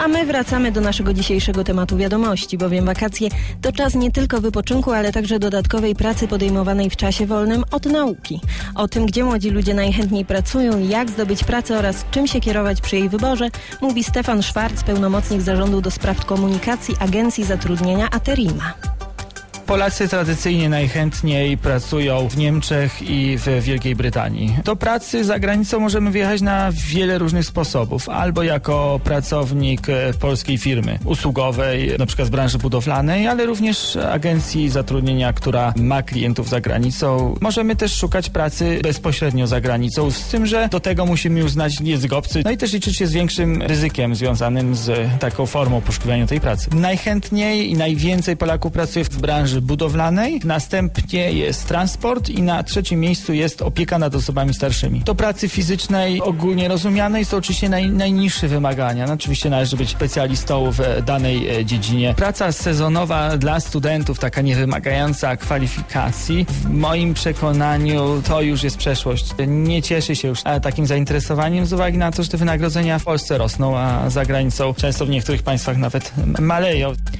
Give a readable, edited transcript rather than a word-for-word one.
A my wracamy do naszego dzisiejszego tematu wiadomości, bowiem wakacje to czas nie tylko wypoczynku, ale także dodatkowej pracy podejmowanej w czasie wolnym od nauki. O tym, gdzie młodzi ludzie najchętniej pracują, jak zdobyć pracę oraz czym się kierować przy jej wyborze, mówi Stefan Szwarc, pełnomocnik Zarządu do Spraw Komunikacji Agencji Zatrudnienia Aterima. Polacy tradycyjnie najchętniej pracują w Niemczech i w Wielkiej Brytanii. Do pracy za granicą możemy wyjechać na wiele różnych sposobów. Albo jako pracownik polskiej firmy usługowej, na przykład z branży budowlanej, ale również agencji zatrudnienia, która ma klientów za granicą. Możemy też szukać pracy bezpośrednio za granicą, z tym, że do tego musimy już znać język obcy, no i też liczyć się z większym ryzykiem związanym z taką formą poszukiwania tej pracy. Najchętniej i najwięcej Polaków pracuje w branży budowlanej, następnie jest transport i na trzecim miejscu jest opieka nad osobami starszymi. Do pracy fizycznej ogólnie rozumianej są oczywiście najniższe wymagania. No, oczywiście należy być specjalistą w danej dziedzinie. Praca sezonowa dla studentów, taka niewymagająca kwalifikacji, w moim przekonaniu to już jest przeszłość. Nie cieszy się już takim zainteresowaniem z uwagi na to, że te wynagrodzenia w Polsce rosną, a za granicą często w niektórych państwach nawet maleją.